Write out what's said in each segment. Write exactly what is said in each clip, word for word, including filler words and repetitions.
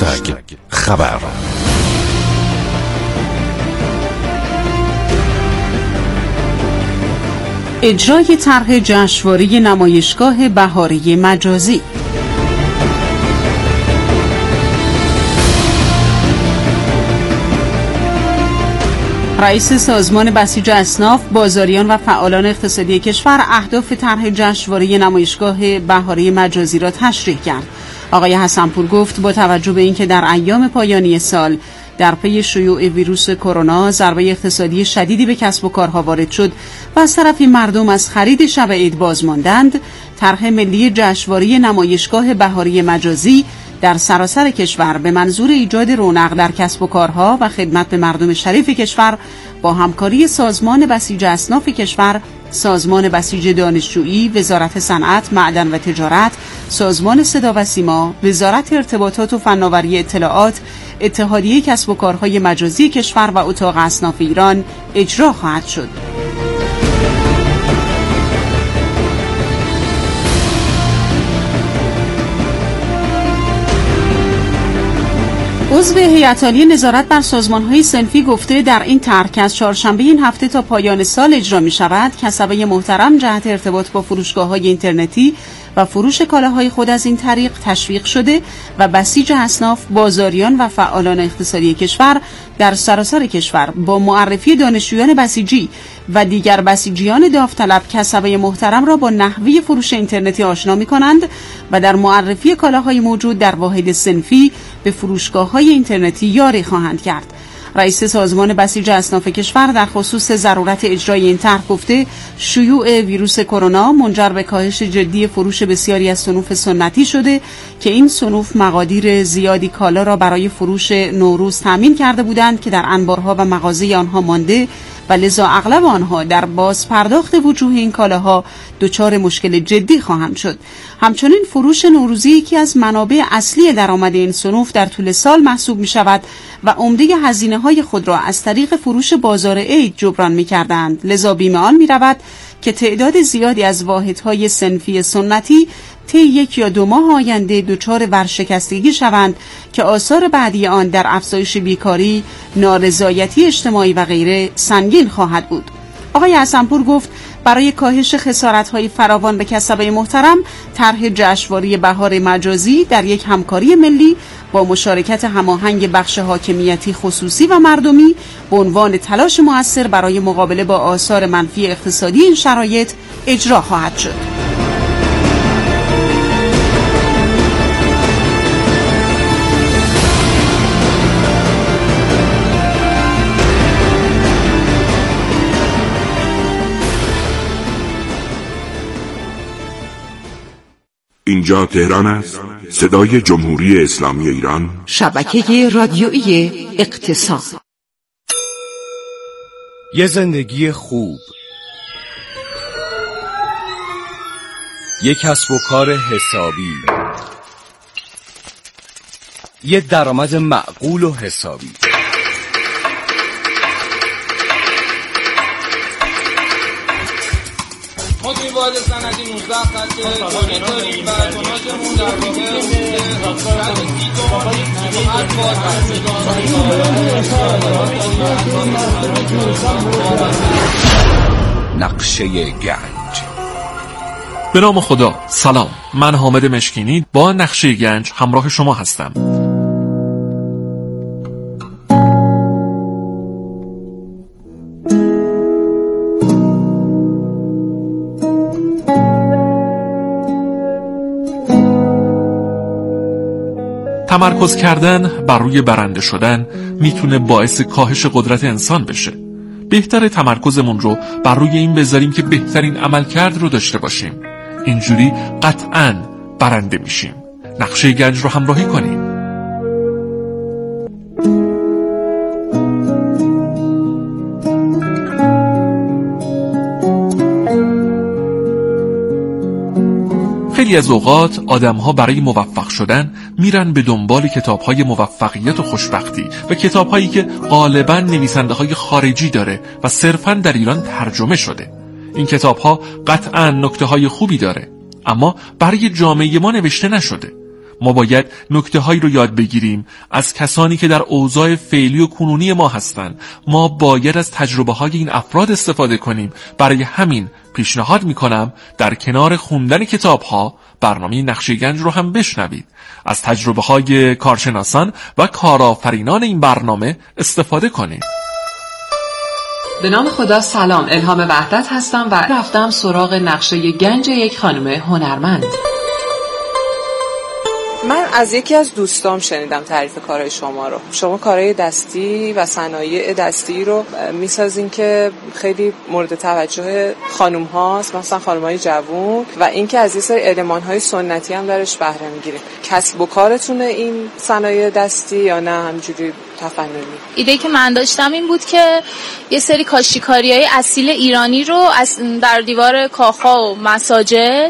هشتگ خبر. اجرای طرح جشنواره نمایشگاه بهاری مجازی. رئیس سازمان بسیج اصناف، بازاریان و فعالان اقتصادی کشور اهداف طرح جشنواره نمایشگاه بهاری مجازی را تشریح کرد. آقای حسن‌پور گفت با توجه به اینکه در ایام پایانی سال در پی شیوع ویروس کرونا ضربه اقتصادی شدیدی به کسب و کارها وارد شد و از طرفی مردم از خرید شب عید باز ماندند، طرح ملی جشنواره نمایشگاه بهاری مجازی در سراسر کشور به منظور ایجاد رونق در کسب و کارها و خدمت به مردم شریف کشور با همکاری سازمان بسیج اصناف کشور، سازمان بسیج دانشجویی، وزارت صنعت، معدن و تجارت، سازمان صدا و سیما، وزارت ارتباطات و فناوری اطلاعات، اتحادیه کسب و کارهای مجازی کشور و اتاق اصناف ایران اجرا خواهد شد. عضو هیئت عالی نظارت بر سازمان‌های صنفی گفته در این طرح که از چهارشنبه این هفته تا پایان سال اجرا می‌شود، کسبه محترم جهت ارتباط با فروشگاه‌های اینترنتی و فروش کالاهای خود از این طریق تشویق شده و بسیج اصناف، بازاریان و فعالان اقتصادی کشور در سراسر کشور با معرفی دانشجویان بسیجی و دیگر بسیجیان داوطلب کسبه محترم را با نحوه فروش اینترنتی آشنا می‌کنند و در معرفی کالاهای موجود در واحد صنفی به فروشگاه‌های اینترنتی یاری خواهند کرد. رئیس سازمان بسیج اصناف کشور در خصوص ضرورت اجرای این طرح گفته شیوع ویروس کرونا منجر به کاهش جدی فروش بسیاری از صنوف سنتی شده که این صنوف مقادیر زیادی کالا را برای فروش نوروز تامین کرده بودند که در انبارها و مغازه آنها مانده و لذا اغلب آنها در باز پرداخت وجوه این کالاها دچار مشکل جدی خواهند شد. همچنین فروش نوروزی یکی از منابع اصلی درآمد این صنوف در طول سال محسوب می شود و عمده هزینه های خود را از طریق فروش بازار عید جبران می کردند. لذا بیم آن می رود که تعداد زیادی از واحدهای صنفی سنتی طی یک یا دو ماه آینده دچار ورشکستگی شوند که آثار بعدی آن در افزایش بیکاری، نارضایتی اجتماعی و غیره سنگین خواهد بود. آقای حسن‌پور گفت برای کاهش خسارت‌های فراوان به کسبه محترم، طرح جشنواره بهار مجازی در یک همکاری ملی با مشارکت هماهنگ بخش حاکمیتی، خصوصی و مردمی به عنوان تلاش مؤثر برای مقابله با آثار منفی اقتصادی این شرایط اجرا خواهد شد. اینجا تهران است، صدای جمهوری اسلامی ایران، شبکه رادیویی اقتصاد. یه زندگی خوب، یک کسب و کار حسابی، یه درآمد معقول و حسابی. ما توی واحد صنعتی نوزده خط تولید داریم و توناژمون در واقع نقشه گنج. به نام خدا. سلام، من حامد مشکینی با نقشه گنج همراه شما هستم. تمرکز کردن بر روی برنده شدن میتونه باعث کاهش قدرت انسان بشه. بهتره تمرکزمون رو بر روی این بذاریم که بهترین عملکرد رو داشته باشیم. اینجوری قطعاً برنده میشیم. نقشه گنج رو همراهی کنیم. خیلی از اوقات آدم‌ها برای موفق شدن میرن به دنبال کتاب‌های موفقیت و خوشبختی و کتاب‌هایی که غالباً نویسنده‌های خارجی داره و صرفاً در ایران ترجمه شده. این کتاب‌ها قطعاً نکته‌های خوبی داره، اما برای جامعه ما نوشته نشده. ما باید نکته هایی رو یاد بگیریم از کسانی که در اوضاع فعلی و کنونی ما هستند. ما باید از تجربه های این افراد استفاده کنیم. برای همین پیشنهاد میکنم در کنار خوندن کتاب ها برنامه نقشه گنج رو هم بشنوید. از تجربه های کارشناسان و کارآفرینان این برنامه استفاده کنید. به نام خدا. سلام، الهام وحدت هستم و رفتم سراغ نقشه گنج یک خانم هنرمند. من از یکی از دوستام شنیدم تعریف کارهای شما رو. شما کارهای دستی و صنایع دستی رو میسازین که خیلی مورد توجه خانم هاست، مثلا خانم های جوون، و اینکه از یه سری المان های سنتی هم درش بهره میگیرین. کسب و کارتونه این صنایع دستی یا نه همجوری تفننی؟ ایده که من داشتم این بود که یه سری کاشیکاری‌های اصیل ایرانی رو از در دیوار کاخ‌ها و مساجد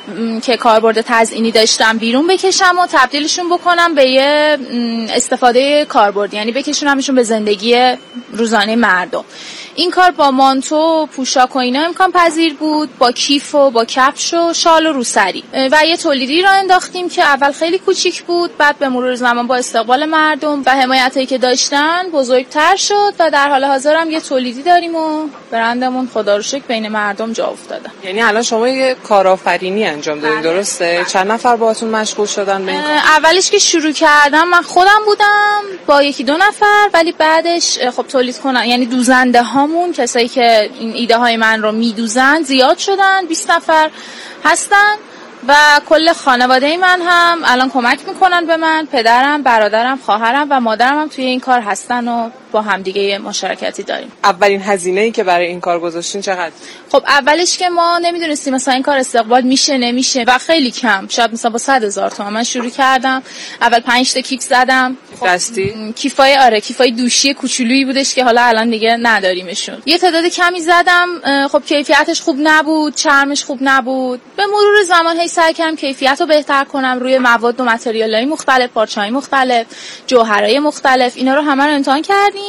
که کاربرد تزئینی داشتم بیرون بکشم و تبدیلشون بکنم به یه استفاده کاربردی، یعنی بکشونمشون به زندگی روزانه مردم. این کار با مانتو، پوشاک و اینا امکان پذیر بود، با کیف و با کفش و شال و روسری. و یه تولیدی را انداختیم که اول خیلی کوچیک بود، بعد به مرور زمان با استقبال مردم و حمایتی که داشتن بزرگتر شد و در حال حاضر هم یه تولیدی داریم و برندمون خدا رو شکر بین مردم جا افتاده. یعنی الان شما یه کارآفرینی انجام دادین، درسته؟ بله. چند نفر باهاتون مشغول شدن به این کار؟ اولش که شروع کردم من خودم بودم با یکی دو نفر، ولی بعدش خب تولید کنن، یعنی دوزنده هامون، کسایی که این ایده های من رو میدوزن زیاد شدن، بیست نفر هستن و کل خانواده من هم الان کمک میکنن به من. پدرم، برادرم، خواهرم و مادرم هم توی این کار هستن و با همدیگه مشارکتی داریم. اولین هزینه‌ای که برای این کار گذاشتین چقدر؟ خب اولش که ما نمیدونستیم مثلا این کار استقبال میشه نمیشه و خیلی کم، شاید مثلا با صد هزار تومان من شروع کردم. اول پنج تا کیف زدم. خب دستی؟ کیفای آره کیفای دوشی کوچولویی بودش که حالا الان دیگه نداریمشون. یه تعداد کمی زدم. خب کیفیتش خوب نبود، چرمش خوب نبود. به مرور زمان هی سعی کردم کیفیت رو بهتر کنم روی مواد و متریال‌های مختلف، پارچه‌های مختلف، جوهرهای مختلف. اینا رو همه رو امتحان کردیم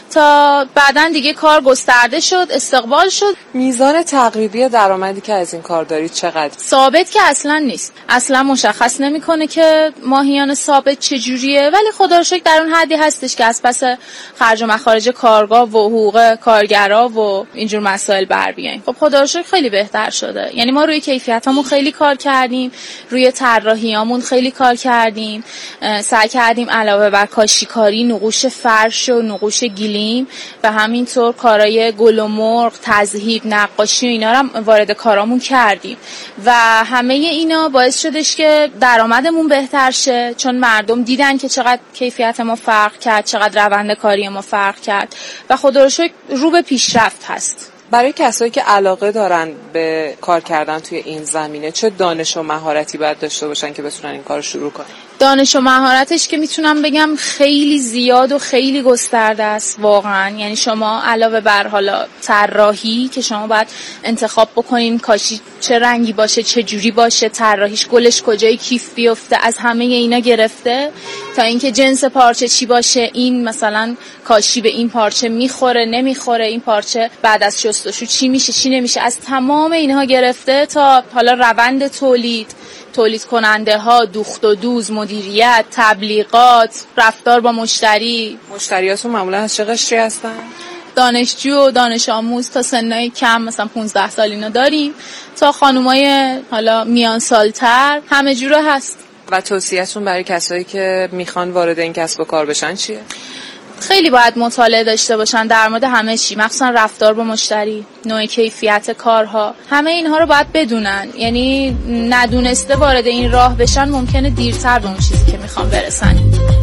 تا بعداً دیگه کار گسترده شد، استقبال شد. میزان تقریبی درآمدی که از این کار دارید چقدر؟ ثابت که اصلا نیست، اصلا مشخص نمیکنه که ماهیان ثابت چجوریه، ولی خدا رو شکر در اون حدی هستش که از پس خرج و مخارج کارگاه و حقوق کارگرا و اینجور مسائل بر بیایم. خب خدا رو شکر خیلی بهتر شده. یعنی ما روی کیفیتامون خیلی کار کردیم، روی طراحیامون خیلی کار کردیم، سعی کردیم علاوه بر کاشیکاری نقوش فرش و نقوش گلیم و همینطور کارهای گل و مرغ، تذهیب، نقاشی و اینا رو وارد کارامون کردیم و همه اینا باعث شدش که درآمدمون بهتر شه، چون مردم دیدن که چقدر کیفیت ما فرق کرد، چقدر روند کاری ما فرق کرد و خدا رو شکر رو به پیشرفت هست. برای کسایی که علاقه دارن به کار کردن توی این زمینه چه دانش و مهارتی باید داشته باشن که بتونن این کار رو شروع کنن؟ دانش و مهارتش که میتونم بگم خیلی زیاد و خیلی گسترده است واقعا. یعنی شما علاوه بر حالا طراحی که شما باید انتخاب بکنین کاشی چه رنگی باشه، چه جوری باشه، طراحیش گلش کجای کیف بیفته، از همه اینا گرفته تا اینکه جنس پارچه چی باشه، این مثلا کاشی به این پارچه میخوره نمیخوره، این پارچه بعد از شستشو چی میشه چی نمیشه، از تمام اینها گرفته تا حالا روند تولید، تولید کننده ها، دوخت و دوز، مدیریت، تبلیغات، رفتار با مشتری. مشتریاتون معمولا از چه قشری هستن؟ دانشجو و دانش آموز تا سنای کم، مثلا پانزده سال اینا داریم، تا خانومای حالا میان سالتر، همه جوره هست. و توصیه‌تون برای کسایی که میخوان وارد این کسب و کار بشن چیه؟ خیلی باید مطالعه داشته باشن در مورد همه چی، مخصوصا رفتار با مشتری، نوع کیفیت کارها، همه اینها رو باید بدونن. یعنی ندونسته وارد این راه بشن ممکنه دیرتر به اون چیزی که میخوان برسن.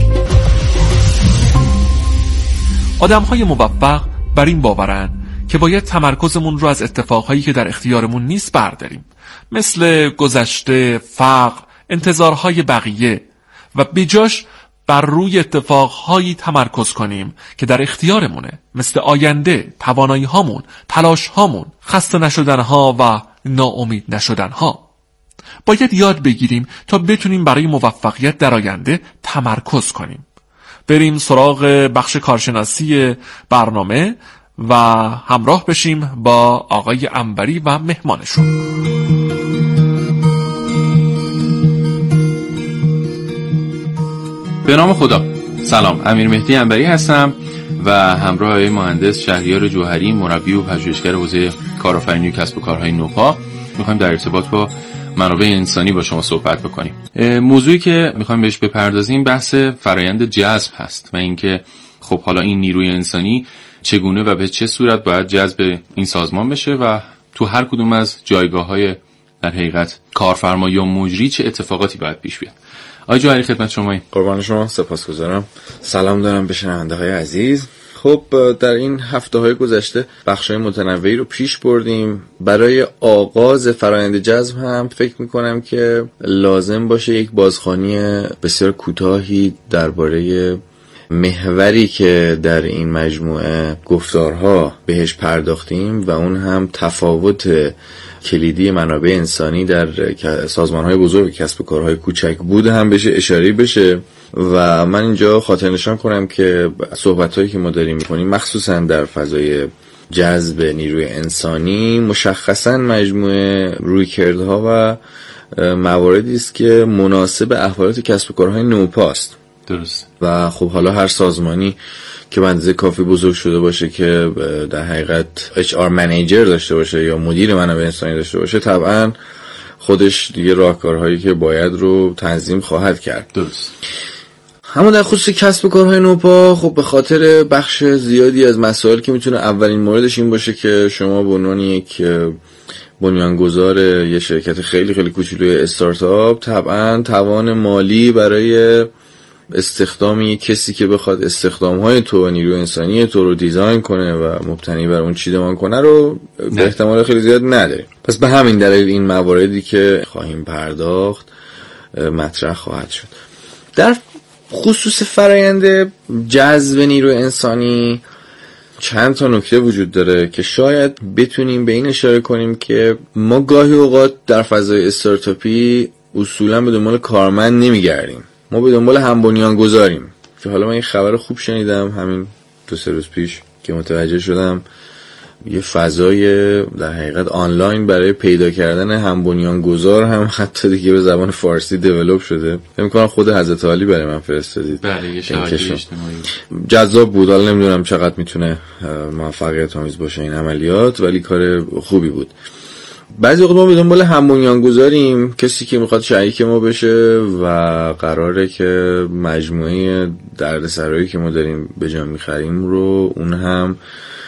آدم‌های موفق بر این باورن که باید تمرکزمون رو از اتفاقهایی که در اختیارمون نیست برداریم، مثل گذشته، فقر، انتظارهای بقیه، و بجاش بر روی اتفاقهایی تمرکز کنیم که در اختیارمونه، مثل آینده، توانایی هامون، تلاش هامون، خسته نشدن ها و ناامید نشدن ها. باید یاد بگیریم تا بتونیم برای موفقیت در آینده تمرکز کنیم. بریم سراغ بخش کارشناسی برنامه و همراه بشیم با آقای عنبری و مهمانشون. به نام خدا. سلام، امیر مهدی انبری هستم و همراه آقای مهندس شهریار جوهری، مربی و پژوهشگر حوزه کارآفرینی و کسب و کارهای نوپا، میخوایم در ارتباط با منابع انسانی با شما صحبت بکنیم. موضوعی که میخوایم بهش بپردازیم بحث فرایند جذب هست و اینکه خب حالا این نیروی انسانی چگونه و به چه صورت باید جذب این سازمان بشه و تو هر کدوم از جایگاه‌های در حقیقت کارفرما یا مجری چه اتفاقاتی باید پیش بیاد. آقای جوهری خدمت شما. قربان شما، سپاسگزارم. سلام دارم به شنونده‌های عزیز. خب در این هفته‌های گذشته بخش‌های متنوعی رو پیش بردیم. برای آغاز فرآیند جذب هم فکر می‌کنم که لازم باشه یک بازخوانی بسیار کوتاهی درباره محوری که در این مجموعه گفتارها بهش پرداختیم و اون هم تفاوت کلیدی منابع انسانی در سازمان‌های بزرگ کسب و کارهای کوچک بود هم بشه اشاره بشه. و من اینجا خاطر نشان کنم که صحبت‌هایی که ما داریم می‌کنیم مخصوصا در فضای جذب نیروی انسانی مشخصا مجموعه رویکردها و مواردی است که مناسب احوالات کسب و کارهای نوپاست. درست. و خب حالا هر سازمانی که به اندازه کافی بزرگ شده باشه که در حقیقت اچ آر منیجر داشته باشه یا مدیر منابع انسانی داشته باشه طبعا خودش دیگه راهکارهایی که باید رو تنظیم خواهد کرد. درست. همون در خصوص کسب و کارهای نوپا خب به خاطر بخش زیادی از مسائل که میتونه اولین موردش این باشه که شما به عنوان یک بنیانگذار یه شرکت خیلی خیلی کوچولوی استارتاپ طبعا توان مالی برای استخدام یک کسی که بخواد استخدام‌های تو و نیروی انسانی تو رو دیزاین کنه و مبتنی بر اون چیدمان کنه رو به احتمال خیلی زیاد نداره. پس به همین دلیل این مواردی که خواهیم پرداخت مطرح خواهد شد. در خصوص فرآیند جذب نیروی انسانی چند تا نکته وجود داره که شاید بتونیم به این اشاره کنیم که ما گاهی اوقات در فضای استارتاپی اصولاً به دنبال کارمند نمیگردیم، ما به دنبال هم بنیانگذاریم. که حالا من این خبر خوب شنیدم همین دو سه روز پیش که متوجه شدم یه فضای در حقیقت آنلاین برای پیدا کردن هم بنیانگذار هم حتی دیگه به زبان فارسی دیولپ شده. فکر می‌کنم خود حضرت علی برای من فرستادید. بله یه شبکه اجتماعی جذاب بود. حالا نمیدونم چقدر میتونه موفقیت آمیز باشه این عملیات، ولی کار خوبی بود. بعضی وقت ما به دنبال هم بنیانگذاریم، کسی که میخواد شریک ما بشه و قراره که مجموعه دردسرایی که ما داریم به جا میخریم رو اون هم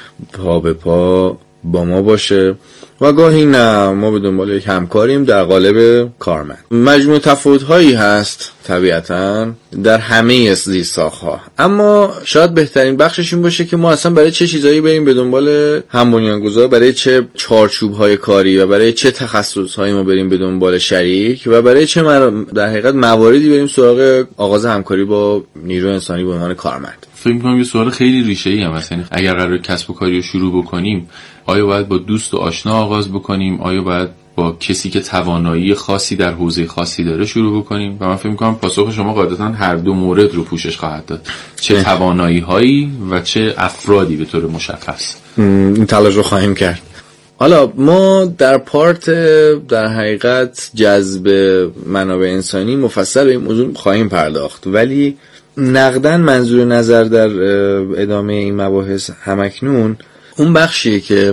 پا به پا با ما باشه و گاهی نه ما به دنبال یک همکاریم در قالب کارمند. مجموعه تفاوت‌هایی هست طبیعتاً در همه زیرساخت‌ها، اما شاید بهترین بخشش این باشه که ما اصلا برای چه چیزایی بریم به دنبال هم بنیانگذار، برای چه چارچوب‌های کاری و برای چه تخصص‌هایی ما بریم به دنبال شریک و برای چه در حقیقت مواردی بریم سراغ آغاز همکاری با نیروی انسانی به عنوان کارمند. فکر می‌کنم یه سوال خیلی ریشه‌ای هم هست. یعنی اگر قرار کسب و کاری رو شروع بکنیم آیا باید با دوست و آشنا آغاز بکنیم، آیا باید با کسی که توانایی خاصی در حوزه خاصی داره شروع بکنیم؟ و من فکر می‌کنم پاسخ شما قاعدتاً هر دو مورد رو پوشش خواهد داد، چه توانایی‌هایی و چه افرادی به طور مشخص. این تلاش رو خواهیم کرد. حالا ما در پارت در حقیقت جذب منابع انسانی مفصل به این موضوع خواهیم پرداخت، ولی نقداً منظور نظر در ادامه این مباحث همکنون اون بخشیه که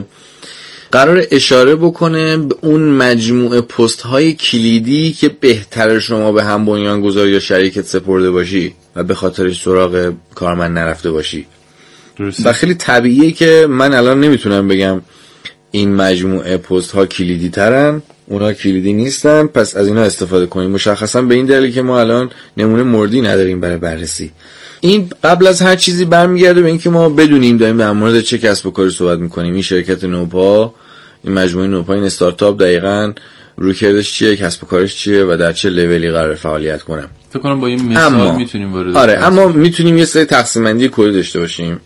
قرار اشاره بکنه به اون مجموعه پست های کلیدی که بهتر شما به هم بنیانگذار یا شریکت سپرده باشی و به خاطرش سراغ کارمند نرفته باشی. درسته. و خیلی طبیعیه که من الان نمیتونم بگم این مجموعه پست ها کلیدی ترن، اونا کلیدی نیستن، پس از اینا استفاده کنیم. مشخصا به این دلیل که ما الان نمونه موردی نداریم برای بررسی. این قبل از هر چیزی برمیگرده به اینکه ما بدونیم داریم در مورد چه کسب و کاری صحبت میکنیم. این شرکت نوپا، این مجموعه نوپا، این استارتاپ دقیقاً رویکردش چیه، کسب و کارش چیه و در چه لولی قرار فعالیت کنه. فکر کنم با این مثال میتونیم وارد آره اما میتونیم یه سری تقسیم بندی کلی داشته باشیم.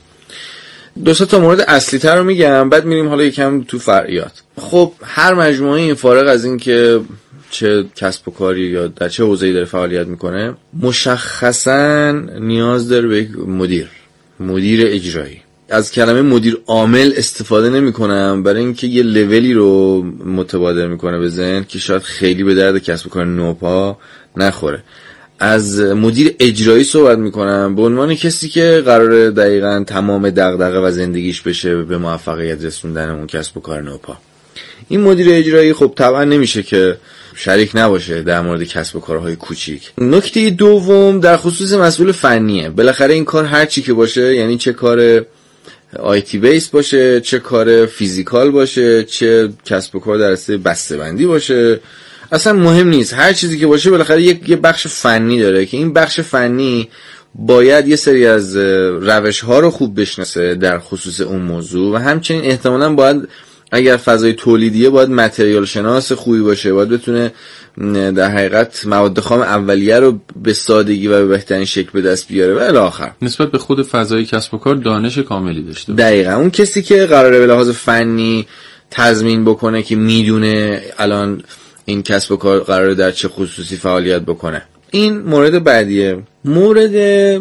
دو سه تا مورد اصلی تر رو میگم، بعد میریم حالا یکم تو فرعیات. خب هر مجموعه این فارغ از این که چه کسب و کاری یا در چه حوزه‌ای داره فعالیت میکنه مشخصاً نیاز داره به یک مدیر مدیر اجرایی. از کلمه مدیر عامل استفاده نمی کنم برای اینکه یه لولی رو متبادر میکنه به ذهن که شاید خیلی به درد کسب و کار نوپا نخوره. از مدیر اجرایی صحبت میکنم به عنوان کسی که قراره دقیقاً تمام دغدغه و زندگیش بشه به موفقیت رسوندن اون کسب و کار نوپا. این مدیر اجرایی خب طبعا نمیشه که شریک نباشه در مورد کسب و کارهای کوچیک. نکته دوم در خصوص مسئول فنیه. بالاخره این کار هر چی که باشه، یعنی چه کار آیتی بیس باشه، چه کار فیزیکال باشه، چه کسب و کار در حوزه بسته‌بندی باشه، اصلا مهم نیست. هر چیزی که باشه بالاخره یک یه بخش فنی داره که این بخش فنی باید یه سری از روش ها رو خوب بشناسه در خصوص اون موضوع و همچنین احتمالاً باید اگر فضای تولیدیه باید متریال شناس خوبی باشه، باید بتونه در حقیقت مواد خام اولیه رو به سادگی و به بهترین شکل به دست بیاره و الی آخر. نسبت به خود فضای کسب و کار دانش کاملی داشته باشه. دقیقاً اون کسی که قراره به لحاظ فنی تضمین بکنه که میدونه الان این کسب و کار قراره در چه خصوصی فعالیت بکنه. این مورد بعدیه. مورد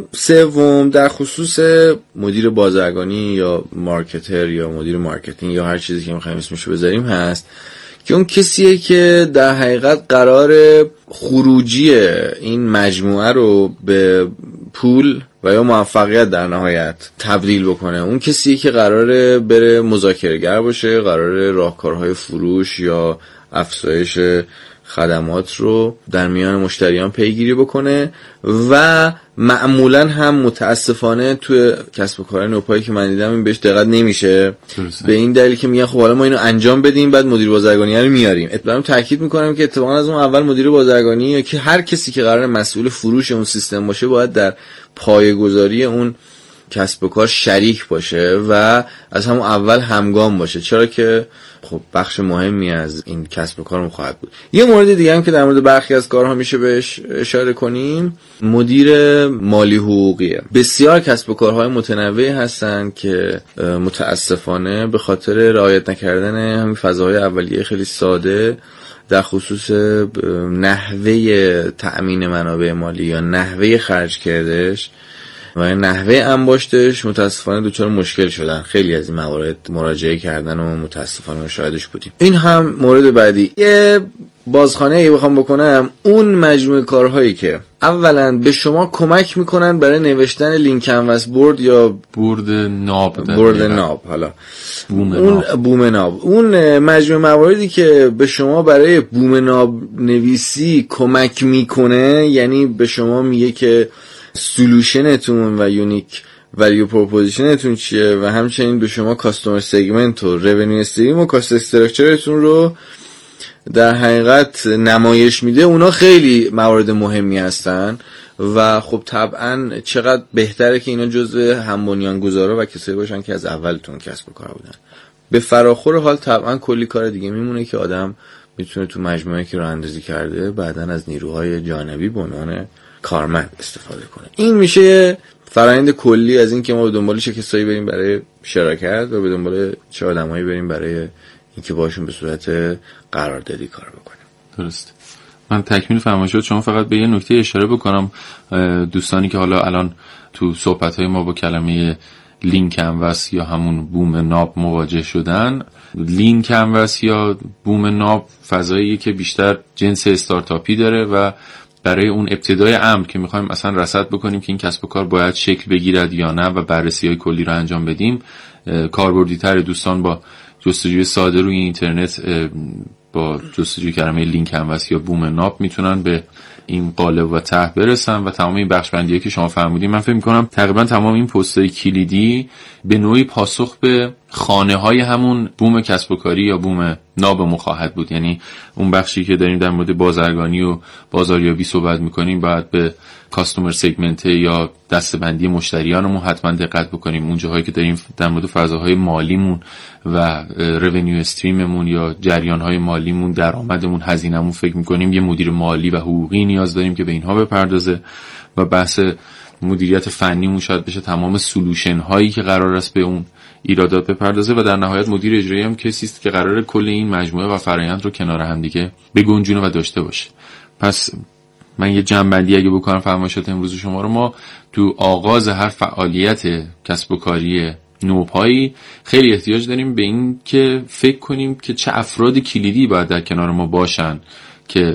سوم در خصوص مدیر بازرگانی یا مارکتر یا مدیر مارکتینگ یا هر چیزی که می‌خوایم اسمشو بذاریم هست که اون کسیه که در حقیقت قرار خروجی این مجموعه رو به پول و یا موفقیت در نهایت تبدیل بکنه. اون کسیه که قراره بره مذاکره‌گر باشه، قراره راهکارهای فروش یا افزایش خدمات رو در میان مشتریان پیگیری بکنه و معمولا هم متاسفانه توی کسب و کار نوپایی که من دیدم این بهش دقت نمیشه. به این دلیل که میگن خب حالا ما اینو انجام بدیم بعد مدیر بازرگانی رو میاریم. اتفاقا تاکید میکنم که اتفاقا از اون اول مدیر بازرگانی یا که هر کسی که قرار مسئول فروش اون سیستم باشه باید در پایه‌گذاری اون کسب و کار شریک باشه و از همون اول همگام باشه، چرا که خب بخش مهمی از این کسب و کارمون خواهد بود. یه مورد دیگه هم که در مورد برخی از کارها میشه بهش اشاره کنیم مدیر مالی حقوقیه. بسیار کسب و کارهای متنوعی هستن که متاسفانه به خاطر رعایت نکردن همین فضاهای اولیه خیلی ساده در خصوص نحوه تأمین منابع مالی یا نحوه خرج کردش و نحوه انباشتش متاسفانه دچار مشکل شدن. خیلی از این موارد مراجعه کردن و متاسفانه شاهدش بودیم. این هم مورد بعدی. یه بازخانه ای بخوام بکنم، اون مجموعه کارهایی که اولا به شما کمک میکنن برای نوشتن لینک کنواس بورد یا بورد ناب بورد ناب حالا بوم اون ناب. بوم ناب اون مجموعه مواردی که به شما برای بوم ناب نویسی کمک میکنه، یعنی به شما میگه که سولوشنتون و یونیک ولیو پروپوزیشنتون چیه و همچنین به شما کاستومر سگمنت و رونیو استریم و کاست استراکچرتون رو در حقیقت نمایش میده. اونا خیلی موارد مهمی هستن و خب طبعا چقدر بهتره که اینا جزء هم بنیانگذارا و کسایی باشن که از اولتون کسب و کار بودن. به فراخور حال طبعا کلی کار دیگه میمونه که آدم میتونه تو مجموعه که راه اندازی کرده بعداً از نیروهای جانبی به عنوان کارمند استفاده کنه. این میشه فرآیند کلی از این که ما به دنبال چه کسایی بریم برای شراکت و به دنبال چه آدمایی بریم برای اینکه باشون به صورت قراردادی کار بکنیم. درست. من تکمیل فرمایشات شما فقط به یه نکته اشاره بکنم. دوستانی که حالا الان تو صحبت‌های ما با کلمه لینک کنواس یا همون بوم ناب مواجه شدن، لینک کنواس یا بوم ناب فضاییه که بیشتر جنس استارتاپی داره و برای اون ابتدای امر که میخوایم اصلا رصد بکنیم که این کسب و کار باید شکل بگیرد یا نه و بررسی‌های کلی رو انجام بدیم، کاربردی‌تر دوستان با جستجوی ساده روی اینترنت با جستجوی کلمه لینک کنواس یا بوم ناب میتونن به این قالب و ته برسن و تمام این بخش بندیه که شما فرمودین. من فکر می‌کنم تقریبا تمام این پست‌های کلیدی به نوعی پاسخ به خانه‌های همون بوم کسب و کاری یا بوم نابمون خواهد بود. یعنی اون بخشی که داریم در مورد بازرگانی و بازاریابی صحبت می‌کنیم باید به کاستومر سگمنت یا دسته‌بندی مشتریانمون حتما دقت بکنیم. اون جاهایی که داریم در مورد فضاهای مالیمون و رونیو استریممون یا جریان‌های مالیمون، درآمدمون، هزینه‌مون فکر می‌کنیم، یه مدیر مالی و حقوقی نیاز داریم که به اینها بپردازه و بحث مدیریت فنیمون شاید بشه تمام سولوشن هایی که قرار است به اون ایرادات بپردازه و در نهایت مدیر اجرایی هم کسی است که قراره کل این مجموعه و فرآیند رو کنار هم دیگه بگنجونه و داشته باشه. پس من یه جمع‌بندی اگه بکنم فرمایشات امروز شما رو، ما تو آغاز هر فعالیت کسب و کاری نوپایی خیلی احتیاج داریم به این که فکر کنیم که چه افراد کلیدی باید در کنار ما باشن که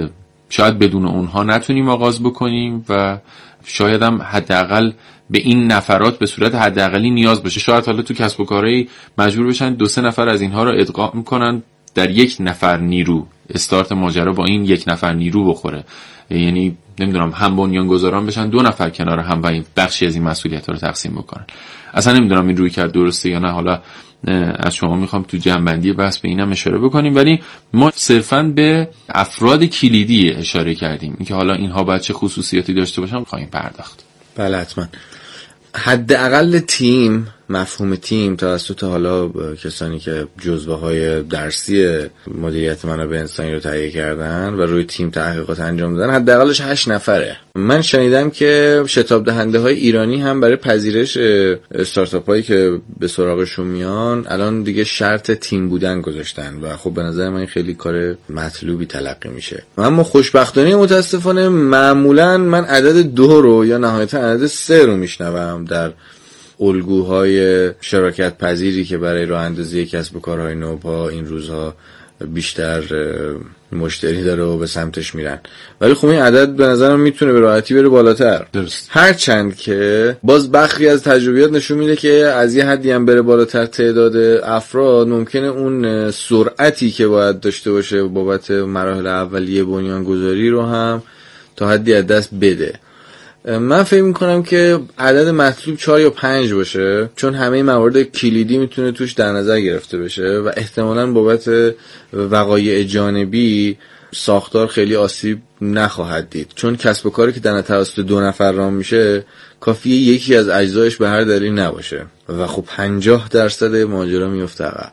شاید بدون اونها نتونیم آغاز بکنیم و شاید هم حداقل به این نفرات به صورت حداقلی نیاز باشه. شاید حالا تو کسب و کارهایی مجبور بشن دو سه نفر از اینها رو ادغام کنن در یک نفر نیرو، استارت ماجرا با این یک نفر نیرو بخوره، یعنی نمیدونم هم بنیانگذاران بشن دو نفر کنار هم و این بخشی از این مسئولیت رو تقسیم بکنن. اصلا نمیدونم این روی کرد درسته یا نه، حالا از شما میخوام تو جنبندی بحث به اینم اشاره بکنیم، ولی ما صرفاً به افراد کلیدی اشاره کردیم، اینکه حالا اینها باید چه خصوصیاتی داشته باشن خواهیم پرداخت. بله حتما. حداقل تیم، مفهوم تیم توسط حالا کسانی که جزوه های درسی مدیریت منابع انسانی رو تهیه کردن و روی تیم تحقیقات انجام دادن حداقلش هشت نفره. من شنیدم که شتاب دهنده های ایرانی هم برای پذیرش استارتاپ هایی که به سراغشون میان الان دیگه شرط تیم بودن گذاشتن و خب به نظر من خیلی کار مطلوبی تلقی میشه. اما خوشبختانه متاسفانه معمولا من عدد دو رو یا نهایتا عدد سه رو میشنوم در الگوهای شراکت پذیری که برای راه اندازی کسب و کارهای نوپا این روزها بیشتر مشتری داره و به سمتش میرن، ولی خب این عدد به نظرم میتونه به راحتی بره بالاتر. درست. هرچند که باز بخشی از تجربیات نشون میده که از یه حدی هم بره بالاتر تعداد افراد، ممکنه اون سرعتی که باید داشته باشه بابت مراحل اولیه بنیانگذاری رو هم تا حدی از دست بده. من فکر میکنم که عدد مطلوب چهار یا پنج باشه، چون همه موارد کلیدی میتونه توش در نظر گرفته بشه و احتمالاً بابت وقایع جانبی ساختار خیلی آسیب نخواهد دید، چون کسب و کاری که در توسط دو نفر رام میشه کافیه یکی از اجزایش به هر دلیل نباشه و خب پنجاه درصد ماجرا میفته عقب.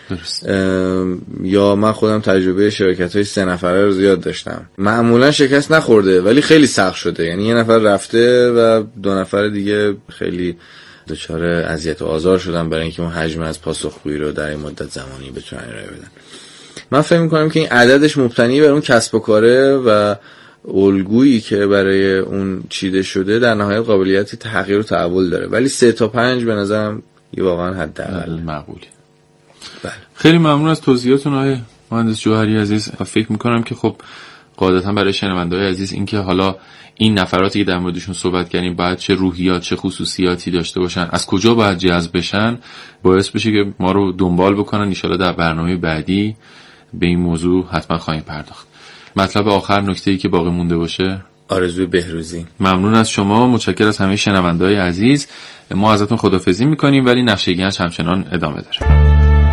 یا من خودم تجربه شرکت های سه نفره رو زیاد داشتم، معمولا شکست نخورده ولی خیلی سخت شده، یعنی یه نفر رفته و دو نفر دیگه خیلی دچار اذیت و آزار شدن برای اینکه اون حجم از پاسخگویی رو در این مدت زمانی بتونن ارائه بدن. من فکر می‌کنم که این عددش مبتنی بر اون کسب و کاره و الگویی که برای اون چیده شده در نهایت قابلیت تغییر و تحول داره، ولی سه تا پنج به نظرم یه واقعا حداقل مقبوله. بله. خیلی ممنون از توضیحاتون آقای مهندس جوهری عزیز. فکر میکنم که خب قاعدتا برای شنونده‌های عزیز این که حالا این نفراتی که در موردشون صحبت کردیم باید چه روحیات چه خصوصیاتی داشته باشن، از کجا باید جذب بشن، باعث بشه که ما رو دنبال بکنن. ان شاءالله در برنامه بعدی به این موضوع حتما خواهیم پرداخت. مطلب آخر، نکته‌ای که باقی مونده باشه. آرزوی بهروزی. ممنون از شما، متشکرم از همه شنونده‌های عزیز. ما ازتون خداحافظی می‌کنیم ولی نقشه گنج همچنان ادامه داره.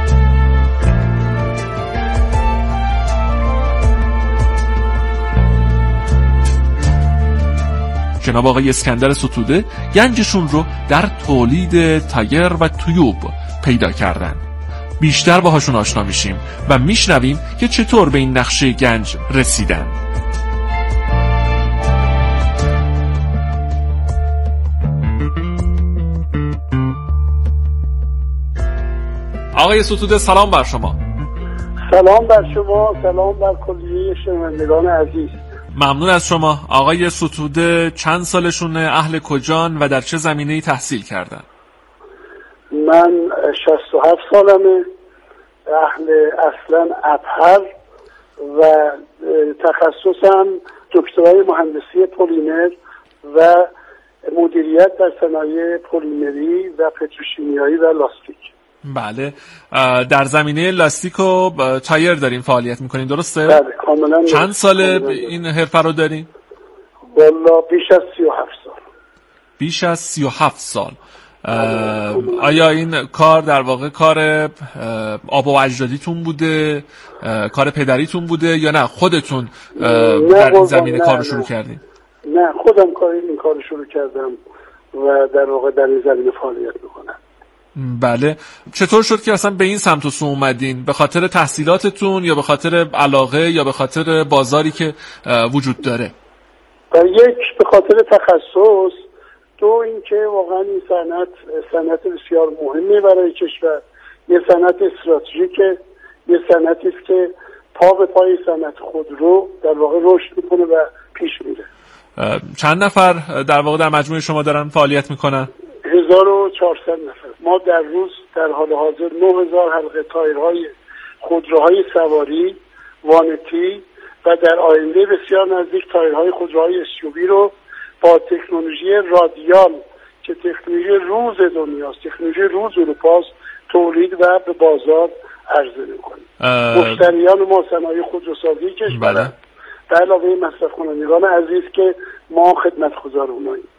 جناب آقای اسکندر ستوده گنجشون رو در تولید تایر و تویوب پیدا کردن. بیشتر باهاشون آشنا میشیم و میشنویم که چطور به این نقشه گنج رسیدن. آقای ستوده سلام بر شما. سلام بر شما، سلام بر کلیه شنوندگان عزیز. ممنون از شما. آقای ستوده چند سالشونه، اهل کجان و در چه زمینه‌ای تحصیل کردن؟ من شصت و هفت سالمه، اهل اصلا ابهر و تخصصم دکترای مهندسی پلیمر و مدیریت در صنایع پلیمری و پتروشیمیایی و لاستیک. بله، در زمینه لاستیک و تایر دارین فعالیت میکنین، درسته؟ بله کاملا. چند ساله این حرفه رو دارین؟ والا بیش از سی و هفت سال. بیش از سی و هفت سال. آیا این کار در واقع کار آبا و اجدادیتون بوده، کار پدریتون بوده یا نه خودتون در این زمینه کار رو شروع کردین؟ نه خودم کار این کار رو شروع کردم و در واقع در این زمینه فعالیت میکنم. بله، چطور شد که اصلا به این سمت و سو اومدین؟ به خاطر تحصیلاتتون یا به خاطر علاقه یا به خاطر بازاری که وجود داره؟ یک به خاطر تخصص، دو اینکه واقعا این صنعت صنعت بسیار مهمه برای کشور، یه صنعت استراتژیکه، یه صنعتی است که پا به پای صنعت خودرو در واقع رشد میکنه و پیش میره. چند نفر در واقع در مجموعه شما دارن فعالیت میکنن؟ هزار و چهارصد نفر. ما در روز در حال حاضر نه هزار حلقه تایرهای خودروهای سواری، وانتی و در آینده بسیار نزدیک تایرهای خودروهای اس یو وی رو با تکنولوژی رادیال که تکنولوژی روز دنیاست، تکنولوژی روز اروپاست، تولید و به بازار عرضه میکنیم. مشتریان ما صنایع خودروسازی کشورند به علاوه مصرف کنندگان عزیز که ما خدمتگزار اوناییم.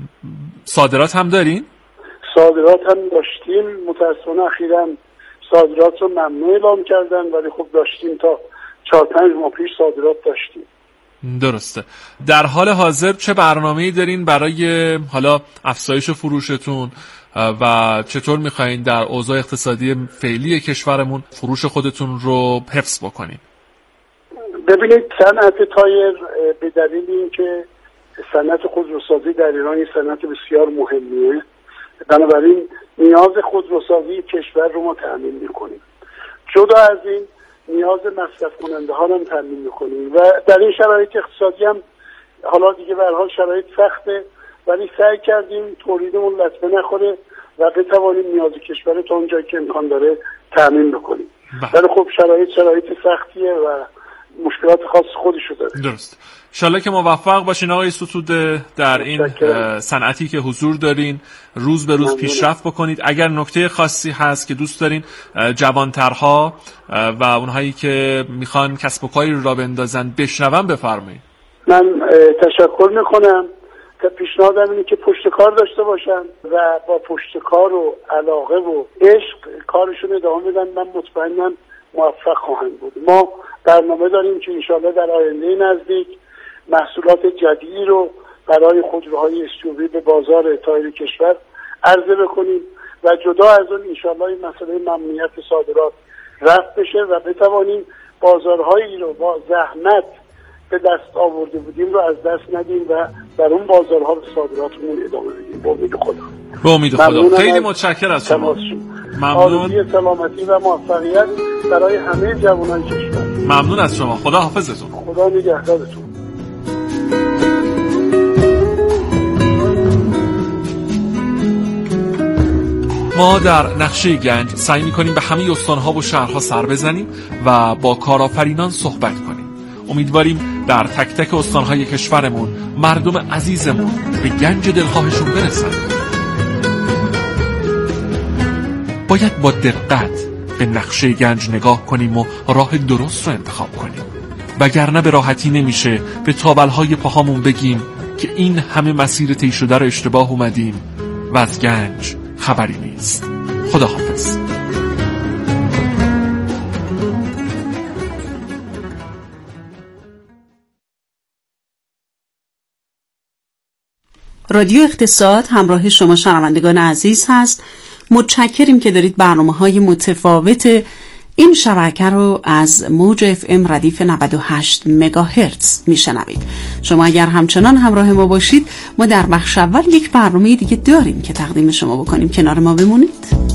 صادرات هم دارین؟ صادرات هم داشتیم، متاسفانه اخیراً صادرات رو ممنوع اعلام کردن، ولی خب داشتیم، تا چهار پنج ماه پیش صادرات داشتیم. درسته. در حال حاضر چه برنامه‌ای دارین برای حالا افزایش فروشتون و چطور می‌خواین در اوضاع اقتصادی فعلی کشورمون فروش خودتون رو حفظ بکنین؟ ببینید، صنعت تایر به دلیل اینکه صنعت خودروسازی در ایران یک صنعت بسیار مهمیه، بنابراین نیاز خودروسازی کشور رو ما تأمین می‌کنیم. جدا از این نیاز مصرف کننده ها هم تامین میکنیم و در این شرایط اقتصادی هم حالا دیگه به هر حال شرایط سخته، ولی سعی کردیم تولیدمون لطمه نخوره و بتوانیم نیاز کشور تا اونجایی که امکان داره تامین بکنیم. ولی خب شرایط شرایط سختیه و مشکلات خاص خودشو داره. درست. انشالله که موفق باشین آقای ستوده در این صنعتی که حضور دارین، روز به روز پیشرفت بکنید. اگر نکته خاصی هست که دوست دارین جوانترها و اونهایی که میخوان کسب و کاری رو را بندازن بشنون بفرمایید. من تشکر میکنم که پیشنهادم اینه که پشت کار داشته باشن و با پشت کار و علاقه و عشق کارشون ادامه بدن. من مطمئنم موفق خواهند بود. ما برنامه داریم که انشالله در آینده نزدیک محصولات جدیدی رو برای خودروهای اس یو وی به بازار تایر کشور عرضه بکنیم و جدا از اون انشالله این مسئله ممنوعیت صادرات رفع بشه و بتوانیم بازارهایی رو با زحمت به دست آورده بودیم رو از دست ندیم و در اون بازارها به صادراتمون ادامه بدیم. با امید خدا. با امید خدا. خیلی متشکرم از شما. ممنون. آرزوی سلامتی و موفقیت برای همه جوانان کشور. ممنون از شما. خدا حافظتون. خدا نگهدارتون. ما در نقشه گنج سعی می‌کنیم به همه استان‌ها و شهرها سر بزنیم و با کارآفرینان صحبت کنیم. امیدواریم در تک تک استان‌های کشورمون مردم عزیزمون به گنج دلخواهشون برسن. باید با دقت به نقشه گنج نگاه کنیم و راه درست رو انتخاب کنیم، وگرنه به راحتی نمیشه به تابلهای پاهامون بگیم که این همه مسیر طی شده رو اشتباه اومدیم و از گنج خبری نیست. خداحافظ. رادیو اقتصاد همراه شما شنوندگان عزیز هست. متشکریم که دارید برنامه‌های متفاوت این شبکه رو از موج اف ام ردیف نود و هشت مگاهرتز میشنوید. شما اگر همچنان همراه ما باشید، ما در بخش اول یک برنامه دیگه داریم که تقدیم شما بکنیم. کنار ما بمونید.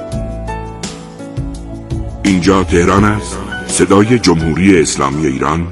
اینجا تهران است، صدای جمهوری اسلامی ایران.